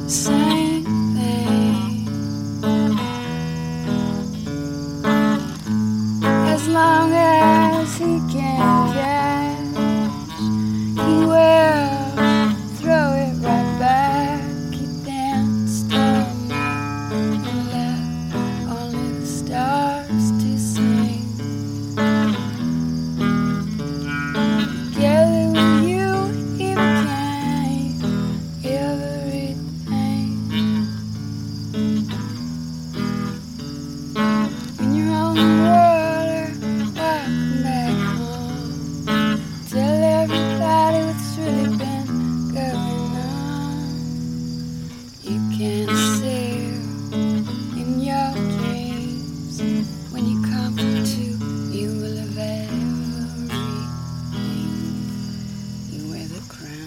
same thing. As long as he can catch, he will throw it right back. He danced all night and left only the stars to sing. Together with you, he became everything. When you're on the water, welcome back home. Tell everybody what's really been going on. You can sail in your dreams. When you come to, you will have everything. You wear the crown.